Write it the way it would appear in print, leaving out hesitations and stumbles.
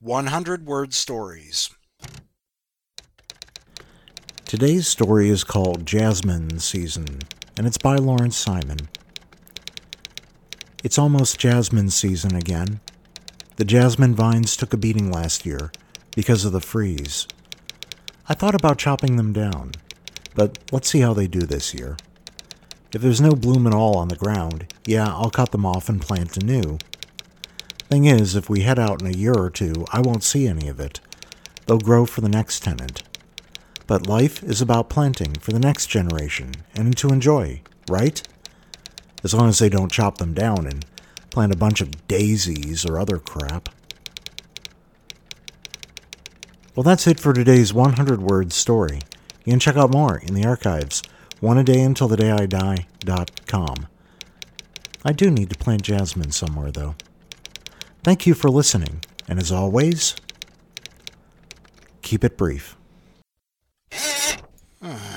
100-word stories. Today's story is called Jasmine Season, and it's by Lawrence Simon. It's almost jasmine season again. The jasmine vines took a beating last year because of the freeze. I thought about chopping them down, but let's see how they do this year. If there's no bloom at all on the ground, I'll cut them off and plant anew. Thing is, if we head out in a year or two, I won't see any of it. They'll grow for the next tenant. But life is about planting for the next generation and to enjoy, right? As long as they don't chop them down and plant a bunch of daisies or other crap. Well, that's it for today's 100-word story. You can check out more in the archives, oneadayuntilthedayidie.com. I do need to plant jasmine somewhere, though. Thank you for listening, and as always, keep it brief.